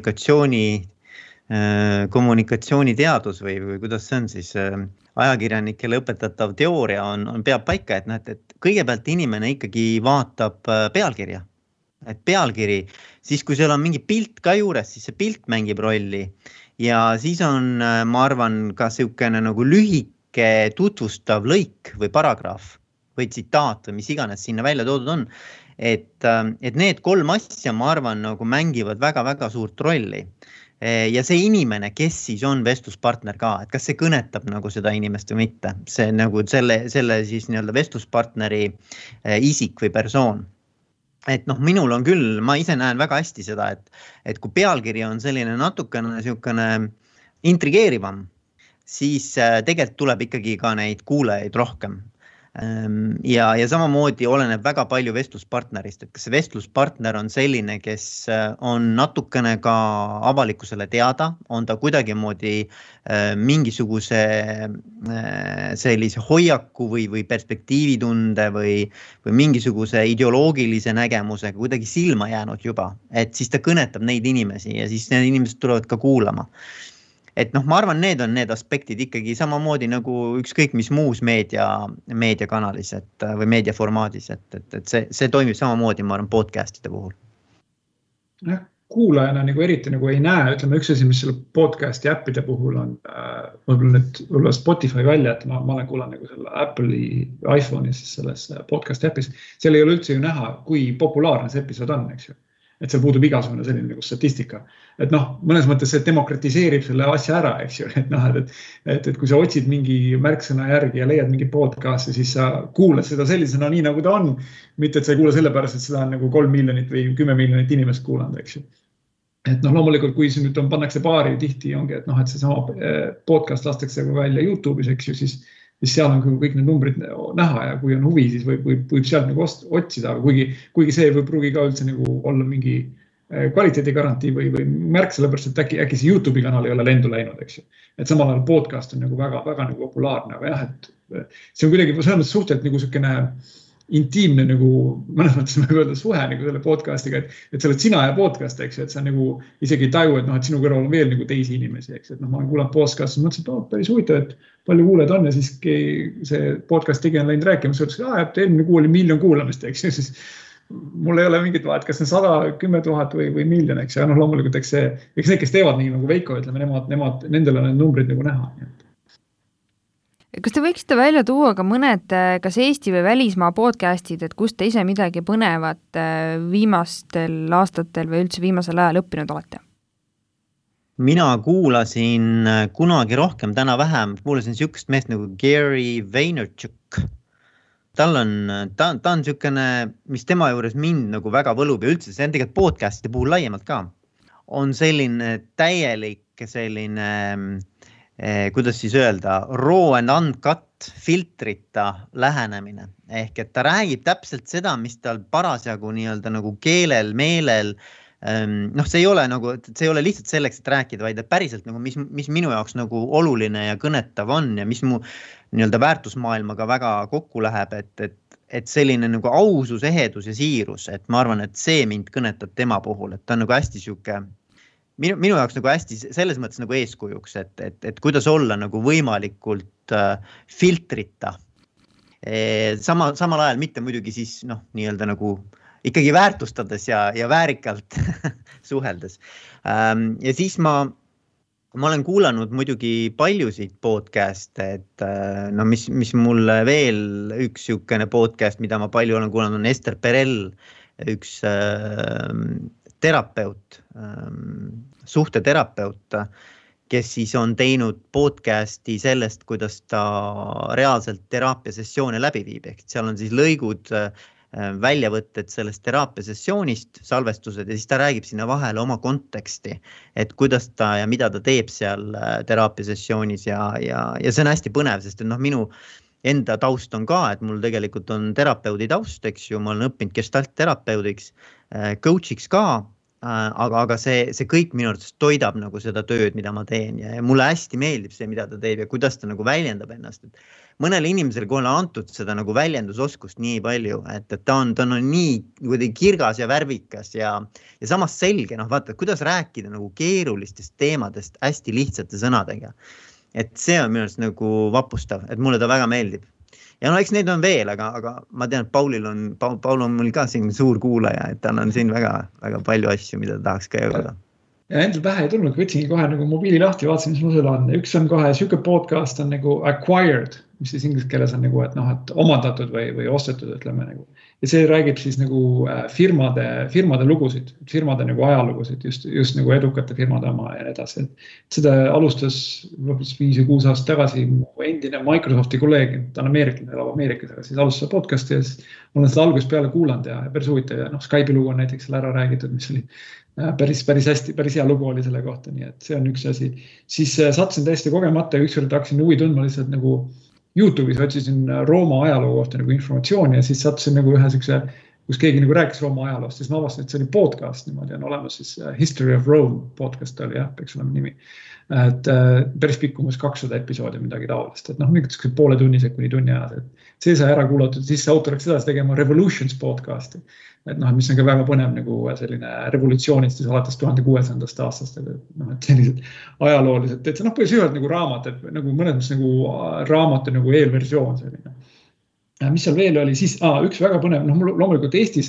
kommunikatsiooniteadus või kuidas see on siis ajakirjanikele õpetatav teooria peab paika, et kõigepealt inimene ikkagi vaatab pealkirja. Et pealkiri, siis kui seal on mingi pilt ka juures, siis see pilt mängib rolli ja siis on, ma arvan, ka selline nagu lühike tutvustav lõik või paragraaf või tsitaat või mis iganes sinna välja toodud on. Et need 3 asja, ma arvan, nagu mängivad väga-väga suurt rolli. Ja see inimene, kes siis on vestluspartner ka, et kas see kõnetab nagu seda inimest või mitte, see nagu selle siis nii-öelda vestluspartneri isik või persoon. Et minul on küll, ma ise näen väga hästi seda, et kui pealkiri on selline natukene intrigeerivam, siis tegelikult tuleb ikkagi ka neid kuulajaid rohkem. Ja samamoodi oleneb väga palju vestluspartnerist, et kas see vestluspartner on selline, kes on natukene ka avalikkusele teada, on ta kuidagimoodi mingisuguse sellise hoiaku või perspektiivitunde või mingisuguse ideoloogilise nägemusega kuidagi silma jäänud juba, et siis ta kõnetab neid inimesi ja siis need inimesed tulevad ka kuulama. Et ma arvan, need on need aspektid ikkagi samamoodi nagu ükskõik mis muus meediakanalis või meediaformaadis, et see toimib samamoodi, ma arvan, podcastide puhul. kuulajana nagu eriti nagu ei näe, ütleme üks asi, mis selle podcasti äppide puhul on, võib-olla nüüd Spotify välja, et ma olen kuulan nagu selle Apple'i iPhone'is selles podcast äpis, seal ei ole üldse ju näha, kui populaarne see episood on, eks ju. Et seal puudub igasugune selline nagu statistika. Et mõnes mõttes see demokratiseerib selle asja ära, eks ju. Et kui sa otsid mingi märksõna järgi ja leiad mingi podcasti, siis sa kuulad seda sellisena nii, nagu ta on. Mitte, et sa ei kuule sellepärast, et seda on nagu 3 miljonit või 10 miljonit inimest kuulanud, eks ju. Et loomulikult, kui see nüüd pannakse paari tihti ongi, et see sama podcast lastakse välja YouTube'is, eks ju, siis seal on kõik need numbrid näha ja kui on huvi, siis võib sealt nagu otsida, kuigi see võib pruugi ka üldse nagu olla mingi kvaliteedigarantii või märk sellepärast, et äkki see YouTube'i kanal ei ole lendu läinud, eks ju. Et samal ajal podcast on nagu väga nagu populaarne, aga jah, et see on kuidagi selles suhteliselt nagu selline intiimne nagu, mõnes mõttes võib öelda suhe nagu selle podcastiga, et sa oled sina ja podcast, eks ju, et sa nagu isegi ei taju, et sinu kõrval on veel nagu teisi inimesi, eks, et ma olen kuulanud podcasti, mõtlesin, et päris huvitav, et palju kuuled on ja siis see podcast tegi on läinud rääkima, siis ütlesin, et eelmine kuu oli 1 miljon kuulamist, eks ju, siis mul ei ole mingit vahet, kas see 100, 10 000 või miljon, eks, ja loomulikult, eks need, kes teevad nii nagu Veiko, ütleme, nendel on need numbrid nagu näha. Kas te võiksite välja tuua ka mõned, kas Eesti või välismaa podcastid, et kus te ise midagi põnevat viimastel aastatel või üldse viimasel ajal õppinud olete? Mina kuulasin kunagi rohkem, täna vähem, kuulasin sükest meest nagu Gary Vaynerchuk. Ta on sükene, mis tema juures mind nagu väga võlub ja üldse, see on tegelikult podcastide puhul laiemalt ka. On selline täielik selline kuidas siis öelda, raw and uncut filtrita lähenemine. Ehk et ta räägib täpselt seda, mis tal parasjagu nii-öelda nagu keelel, meelel, see ei ole lihtsalt selleks, et rääkida, vaid et päriselt nagu, mis minu jaoks nagu oluline ja kõnetav on ja mis mu nii-öelda väärtusmaailmaga väga kokku läheb, et selline nagu ausus, ehedus ja siirus, et ma arvan, et see mind kõnetab tema puhul, et ta on nagu hästi siuke minu jaoks nagu hästi selles mõttes nagu eeskujuks, et kuidas olla nagu võimalikult filtrita. Samal ajal mitte muidugi siis nii-öelda nagu ikkagi väärtustades ja väärikalt suheldes. Ja siis ma olen kuulanud muidugi paljusid podcaste, et mis mulle veel üks siukene podcast, mida ma palju olen kuulanud, on Ester Perel, üks terapeut, suhteterapeut, kes siis on teinud podcasti sellest, kuidas ta reaalselt teraapiasessioone läbi viib. Ehk seal on siis lõigud väljavõtted sellest teraapiasessioonist, salvestused ja siis ta räägib sinna vahele oma konteksti, et kuidas ta ja mida ta teeb seal teraapiasessioonis ja see on hästi põnev, sest minu enda taust on ka, et mul tegelikult on terapeudi taust, eks ju, ma olen õppinud gestaltterapeudiks, coachiks ka, aga see kõik minu arvates toidab nagu seda tööd, mida ma teen ja mulle hästi meeldib see, mida ta teeb ja kuidas ta nagu väljendab ennast. Mõnele inimesele, kui on antud seda nagu väljendusoskust nii palju, et ta on nii kirgas ja värvikas ja samas selge, vaata, kuidas rääkida nagu keerulistest teemadest hästi lihtsate sõnadega. Et see on minu arvates nagu vapustav, et mulle ta väga meeldib. Ja eks neid on veel, aga ma tean, et Paul on mul ka siin suur kuulaja, et tal on siin väga, väga palju asju, mida ta tahaks ka jõuda. Ja endal pähe ei tulnud, võtsingi kohe nagu mobiili lahti, vaatasin, mis mul seda on. Üks on kohe siuke podcast on nagu acquired, mis siis inglise keeles on nagu, et omandatud või ostetud, ütleme nagu. Ja see räägib siis nagu firmade lugusid, firmade nagu ajalugusid, just nagu edukate firmade oma ja edasi. Seda alustas 5 või 6 aastat tagasi endine Microsofti kolleeg, ta on ameeriklane, elab Ameerikas, aga siis alustas podcasti ja siis olen seda algusest peale kuulanud ja päris huvitav ja Skype'i lugu on näiteks seal ära räägitud, mis oli päris hästi, päris hea lugu oli selle kohta, nii et see on üks asi. Siis satsin täiesti kogemata ja ükskord hakkasin huvi tundma lihtsalt nagu YouTube'is otsisin Rooma ajaloo kohta nagu informatsiooni ja siis sattusin nagu ühe siukse, kus keegi nagu rääkis Rooma ajaloost, siis ma avastasin, et see oli podcast, niimoodi on olemas siis History of Rome podcast oli peaks olema nimi. Et päris pikkumus 200 episoodi midagi taolist, et mingid poole tunnised kuni tunni ajad, et see sai ära kuulatud, siis see autor läks edasi tegema Revolutions podcasti, et mis on ka väga põnev nagu selline revolutsioonist alates 1600. aastast, et sellised ajaloolised, et see põhjusõivalt nagu raamat, et nagu mõnes nagu raamatu nagu eelversioon selline. Mis seal veel oli, siis üks väga põnev, loomulikult Eestis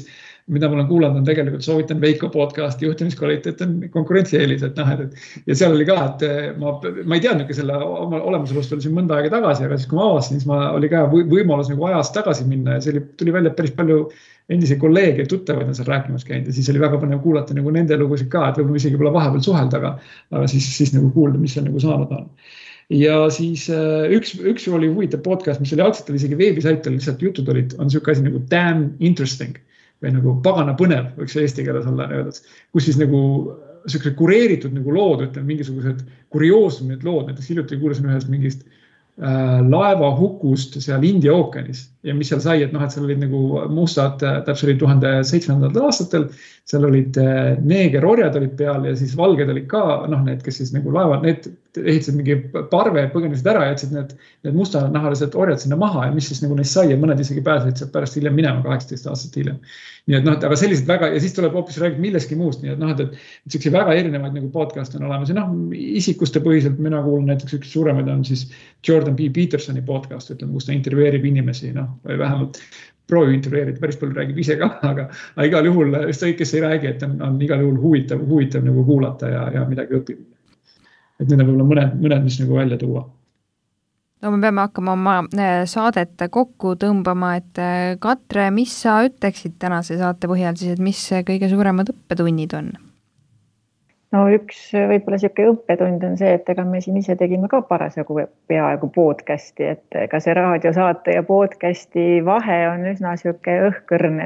mida ma olen kuulanud, on tegelikult soovitan Veiko podcasti juhtimiskvaliteet on konkurentsieelis, et ja seal oli ka, et ma ei teadnudki selle olemasolust oli siin mõnda aega tagasi, aga siis kui ma avasin, siis oli ka võimalus nagu ajas tagasi minna ja see tuli välja päris palju endise kolleege ja tuttavaid on seal rääkimas käinud ja siis oli väga põnev kuulata nagu nende lugusid ka, et võib-olla isegi pole vahepeal suhelda, aga siis nagu kuulda, mis seal nagu saanud on. Ja siis üks oli huvitav podcast, mis oli algselt oli isegi veebisait, lihtsalt jutud olid, on selline asi nagu damn interesting või nagu pagana põnev, võiks eesti keeles olla öeldud, kus siis nagu sellised kureeritud nagu lood, ütleme mingisugused kurioosumid lood, näiteks hiljuti kuulasin ühest mingist laeva hukust seal India ookeanis ja mis seal sai, et seal olid nagu mustad, täpselt oli 1700. aastatel, seal olid neegerorjad olid peal ja siis valged olid ka, need, kes siis nagu laevad, need ehitasid mingi parve, põgenesid ära ja jätsid need mustanahalised orjad sinna maha ja mis siis nagu neist sai ja mõned isegi pääsesid sealt pärast hiljem minema 18 aastat hiljem. Nii et aga sellised väga, ja siis tuleb hoopis räägid milleski muust, nii et sellised väga erinevaid nagu podcast on olemas ja isikuste põhiselt mina kuulen näiteks üks suuremaid on siis Jordan B. Petersoni podcast, ütleme, kus ta intervjueerib inimesi, või vähemalt proovi intervjueerida, päris palju räägib ise ka, aga igal juhul, kes ei räägi, et on igal juhul huvitav nagu kuulata ja midagi õppida. Et need on võib-olla mõned, mis nagu välja tuua. No me peame hakkama oma saadet kokku tõmbama, et Katre, mis sa ütleksid tänase saate põhjal siis, et mis kõige suuremad õppetunnid on? No üks võib-olla selline õppetund on see, et ega me siin ise tegime ka parasjagu peaaegu podcasti, et ega see raadiosaate ja podcasti vahe on üsna selline õhkõrn,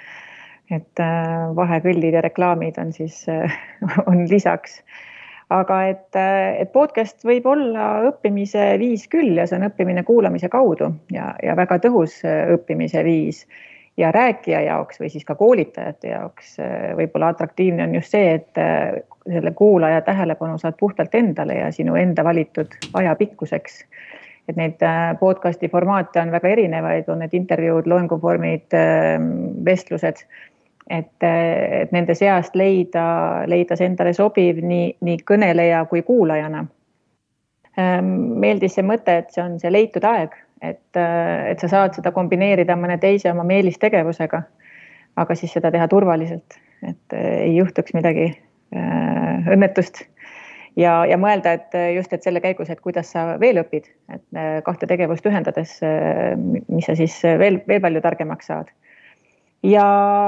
et vahekõllid ja reklaamid on siis on lisaks. Aga et podcast võib olla õppimise viis küll ja see on õppimine kuulamise kaudu ja väga tõhus õppimise viis. Ja rääkija jaoks või siis ka koolitajate jaoks võib-olla atraktiivne on just see, et selle kuulaja tähelepanu saad puhtalt endale ja sinu enda valitud ajapikkuseks. Et neid podcasti formaate on väga erinevaid, on need intervjuud, loenguvormid, vestlused, et nende seast leida see endale sobiv nii kõneleja kui kuulajana. Meeldis see mõte, et see on see leitud aeg, et sa saad seda kombineerida mõne teise oma meelistegevusega, aga siis seda teha turvaliselt, et ei juhtuks midagi õnnetust ja mõelda, et just et selle käigus, et kuidas sa veel õpid, et kahte tegevust ühendades, mis sa siis veel palju targemaks saad. Ja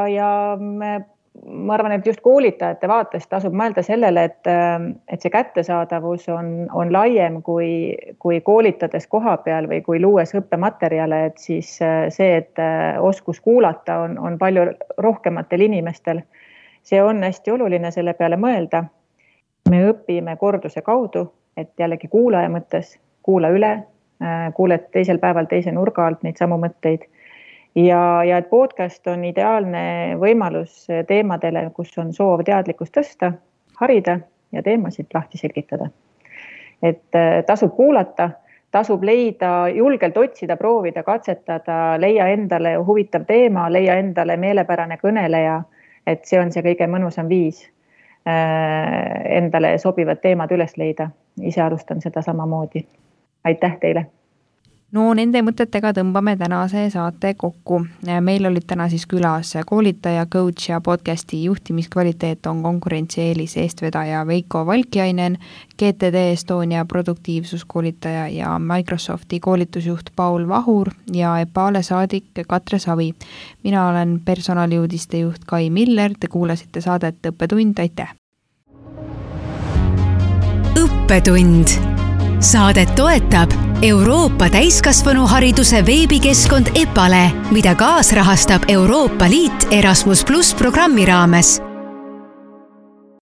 ma arvan, et just koolitajate vaatest tasub mõelda sellele, et see kättesaadavus on laiem kui koolitades koha peal või kui luues õppematerjale, et siis see, et oskus kuulata on palju rohkematel inimestel. See on hästi oluline selle peale mõelda. Me õpime korduse kaudu, et jällegi kuulaja mõttes, kuula üle, kuuled teisel päeval teise nurga alt neid samu mõtteid. Ja et podcast on ideaalne võimalus teemadele, kus on soov teadlikkust tõsta, harida ja teemasid lahti selgitada. Et tasub kuulata, tasub leida, julgelt otsida, proovida, katsetada, leia endale huvitav teema, leia endale meelepärane kõneleja, et see on see kõige mõnusam viis endale sobivad teemad üles leida. Ise alustan seda samamoodi. Aitäh teile! No nende mõtetega tõmbame tänase saate kokku. Meil olid täna siis külas koolitaja, coach ja podcasti juhtimiskvaliteet on konkurentsieelis eestvedaja Veiko Valkjainen, GTD Estonia produktiivsuskoolitaja ja Microsofti koolitusjuht Paul Vahur ja EPALE saadik Katre Savi. Mina olen personaliuudiste juht Kai Miller, te kuulasite saadet Õppetund, aitäh! Õppetund. Saadet toetab Euroopa täiskasvanuhariduse veebikeskkond EPALE, mida kaasrahastab Euroopa Liit Erasmus+ programmi raames.